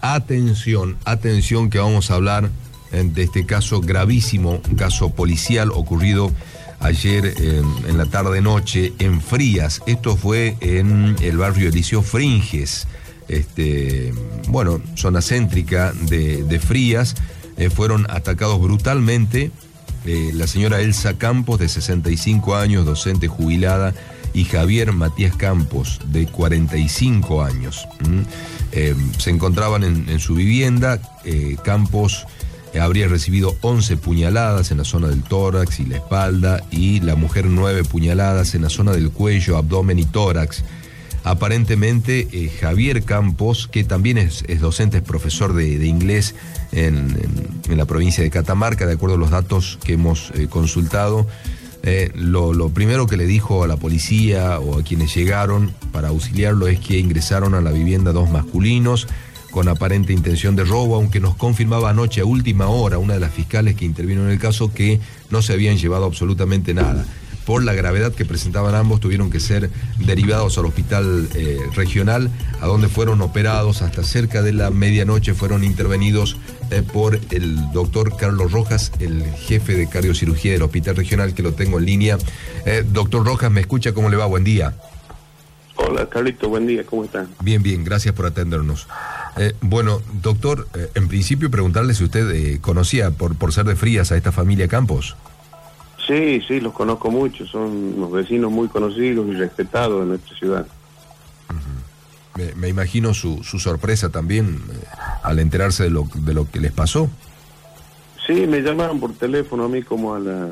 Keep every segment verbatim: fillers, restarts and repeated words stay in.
Atención, atención que vamos a hablar de este caso gravísimo, un caso policial ocurrido ayer en, en la tarde-noche en Frías. Esto fue en el barrio Eliseo Fringes, este, bueno, zona céntrica de, de Frías. Eh, fueron atacados brutalmente eh, la señora Elsa Campos, de sesenta y cinco años, docente jubilada, y Javier Matías Campos, de cuarenta y cinco años. ¿Mm? Eh, se encontraban en, en su vivienda. eh, Campos eh, habría recibido once puñaladas en la zona del tórax y la espalda, y la mujer nueve puñaladas en la zona del cuello, abdomen y tórax. Aparentemente eh, Javier Campos, que también es, es docente, es profesor de, de inglés en, en, en la provincia de Catamarca, de acuerdo a los datos que hemos eh, consultado, Eh, lo, lo primero que le dijo a la policía o a quienes llegaron para auxiliarlo es que ingresaron a la vivienda dos masculinos con aparente intención de robo, aunque nos confirmaba anoche a última hora una de las fiscales que intervino en el caso que no se habían llevado absolutamente nada. Por la gravedad que presentaban ambos, tuvieron que ser derivados al hospital eh, regional, a donde fueron operados. Hasta cerca de la medianoche fueron intervenidos eh, por el doctor Carlos Rojas, el jefe de cardiocirugía del hospital regional, que lo tengo en línea. Eh, doctor Rojas, ¿me escucha? ¿Cómo le va? Buen día. Hola, Carlito, buen día, ¿cómo están? Bien, bien, gracias por atendernos. Eh, bueno, doctor, eh, en principio preguntarle si usted eh, conocía, por, por ser de Frías, a esta familia Campos. Sí, sí, los conozco mucho, son unos vecinos muy conocidos y respetados de nuestra ciudad. Uh-huh. me, me imagino su, su sorpresa también eh, al enterarse de lo, de lo que les pasó. Sí, me llamaron por teléfono a mí como a las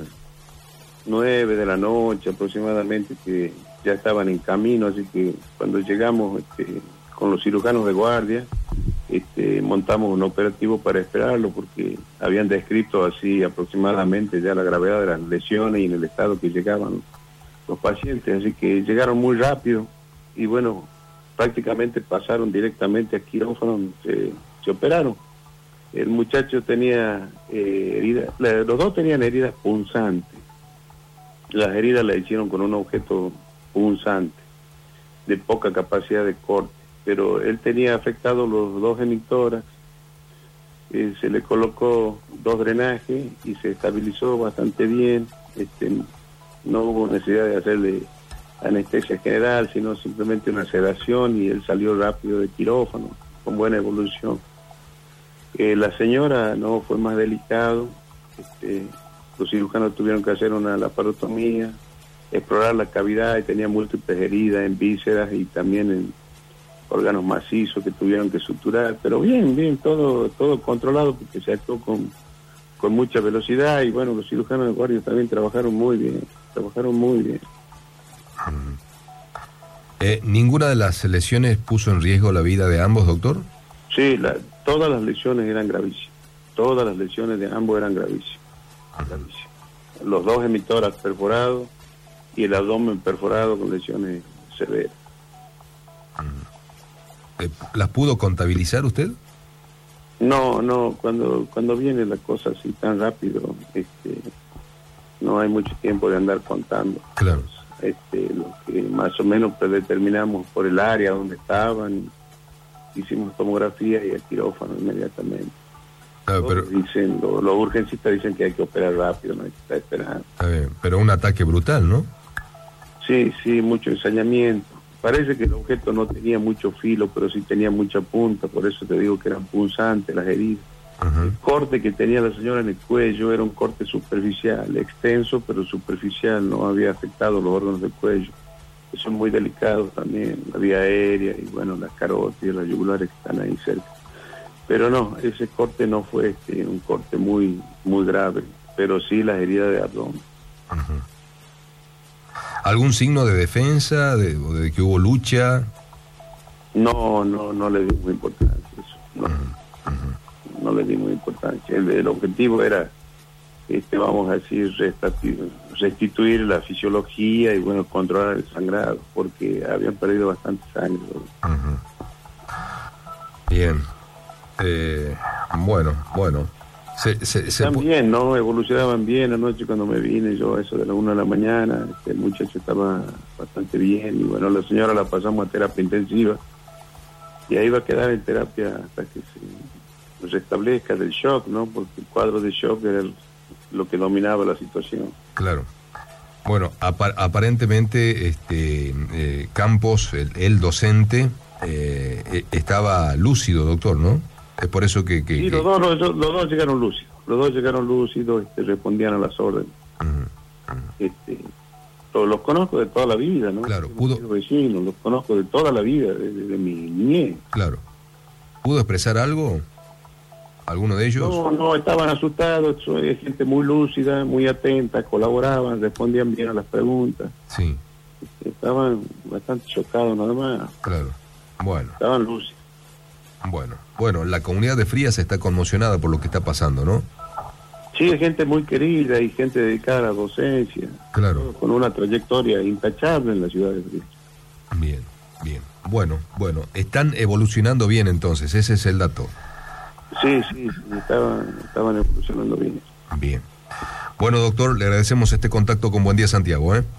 nueve de la noche aproximadamente, que ya estaban en camino, así que cuando llegamos este, con los cirujanos de guardia, Este, montamos un operativo para esperarlo, porque habían descrito así aproximadamente ya la gravedad de las lesiones y en el estado que llegaban los pacientes, así que llegaron muy rápido y bueno, prácticamente pasaron directamente a quirófano, se, se operaron. El muchacho tenía eh, heridas, la, los dos tenían heridas punzantes, las heridas las hicieron con un objeto punzante de poca capacidad de corte, pero él tenía afectados los dos hemitórax, eh, se le colocó dos drenajes y se estabilizó bastante bien. Este, no hubo necesidad de hacerle anestesia general, sino simplemente una sedación, y él salió rápido de quirófano, con buena evolución. Eh, la señora no fue más delicado, este, los cirujanos tuvieron que hacer una laparotomía, explorar la cavidad, y tenía múltiples heridas en vísceras y también en órganos macizos que tuvieron que suturar, pero bien, bien, todo todo controlado, porque se actuó con, con mucha velocidad, y bueno, los cirujanos de guardia también trabajaron muy bien, trabajaron muy bien. Eh, ¿Ninguna de las lesiones puso en riesgo la vida de ambos, doctor? Sí, la, todas las lesiones eran gravísimas, todas las lesiones de ambos eran gravísimas, gravísimas. Los dos hemitórax perforados y el abdomen perforado con lesiones severas. ¿Las pudo contabilizar usted? No, no, cuando cuando viene la cosa así tan rápido, este, no hay mucho tiempo de andar contando. Claro. Este, lo que más o menos predeterminamos por el área donde estaban, hicimos tomografía y el quirófano inmediatamente. Ah, pero, dicen, los lo urgencistas dicen que hay que operar rápido, no hay que estar esperando. Eh, pero un ataque brutal, ¿no? Sí, sí, mucho ensañamiento. Parece que el objeto no tenía mucho filo, pero sí tenía mucha punta, por eso te digo que eran punzantes las heridas. Uh-huh. El corte que tenía la señora en el cuello era un corte superficial, extenso, pero superficial, no había afectado los órganos del cuello. Eso es muy delicado también, la vía aérea y bueno, las carótidas, las yugulares que están ahí cerca. Pero no, ese corte no fue este, un corte muy, muy grave, pero sí las heridas de abdomen. Uh-huh. ¿Algún signo de defensa, de, o de que hubo lucha? No, no, no le dimos importancia a eso. No, uh-huh. no le dimos importancia. El, el objetivo era, este, vamos a decir, restituir, restituir la fisiología y bueno, controlar el sangrado, porque habían perdido bastante sangre. Uh-huh. Bien. Eh, bueno, bueno. Se, se, se También, ¿no? Evolucionaban bien. Anoche cuando me vine yo, a eso de la una de la mañana, este, el muchacho estaba bastante bien y bueno, la señora la pasamos a terapia intensiva y ahí va a quedar en terapia hasta que se restablezca del shock, ¿no? Porque el cuadro de shock era el, lo que dominaba la situación. Claro. Bueno, ap- aparentemente este eh, Campos, el, el docente, eh, estaba lúcido, doctor, ¿no? Es por eso que... que sí, que... Los, dos, los, los dos llegaron lúcidos, los dos llegaron lúcidos, este, respondían a las órdenes. Uh-huh. Uh-huh. Este, los, los conozco de toda la vida, ¿no? Claro, pudo... Los vecinos, los conozco de toda la vida, desde de, de mi niñez. Claro. ¿Pudo expresar algo? ¿Alguno de ellos? No, no, estaban asustados, soy gente muy lúcida, muy atenta, colaboraban, respondían bien a las preguntas. Sí. Estaban bastante chocados nada más. Claro, bueno. Estaban lúcidos. Bueno, bueno, la comunidad de Frías está conmocionada por lo que está pasando, ¿no? Sí, hay gente muy querida y gente dedicada a la docencia. Claro. Con una trayectoria intachable en la ciudad de Frías. Bien, bien. Bueno, bueno, están evolucionando bien entonces, ese es el dato. Sí, sí, sí, estaban, estaban evolucionando bien. Bien. Bueno, doctor, le agradecemos este contacto con Buen Día Santiago, ¿eh?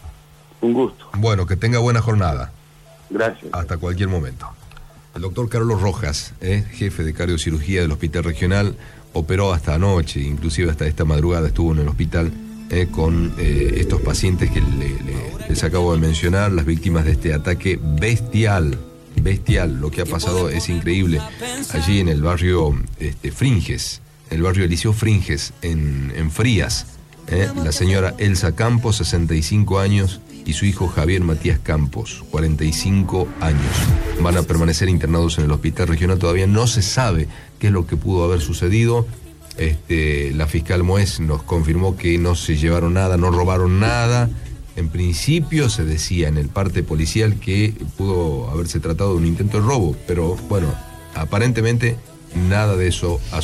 Un gusto. Bueno, que tenga buena jornada. Gracias. Hasta cualquier momento. El doctor Carlos Rojas, ¿eh? jefe de cardiocirugía del Hospital Regional, operó hasta anoche, inclusive hasta esta madrugada estuvo en el hospital eh, con eh, estos pacientes que le, le, les acabo de mencionar, las víctimas de este ataque bestial. Bestial, lo que ha pasado es increíble. Allí en el barrio este, Fringes, en el barrio Eliseo Fringes, en, en Frías, ¿eh? la señora Elsa Campos, sesenta y cinco años, y su hijo Javier Matías Campos, cuarenta y cinco años. Van a permanecer internados en el hospital regional. Todavía no se sabe qué es lo que pudo haber sucedido. Este, la fiscal Moes nos confirmó que no se llevaron nada, no robaron nada. En principio se decía en el parte policial que pudo haberse tratado de un intento de robo, pero bueno, aparentemente nada de eso ha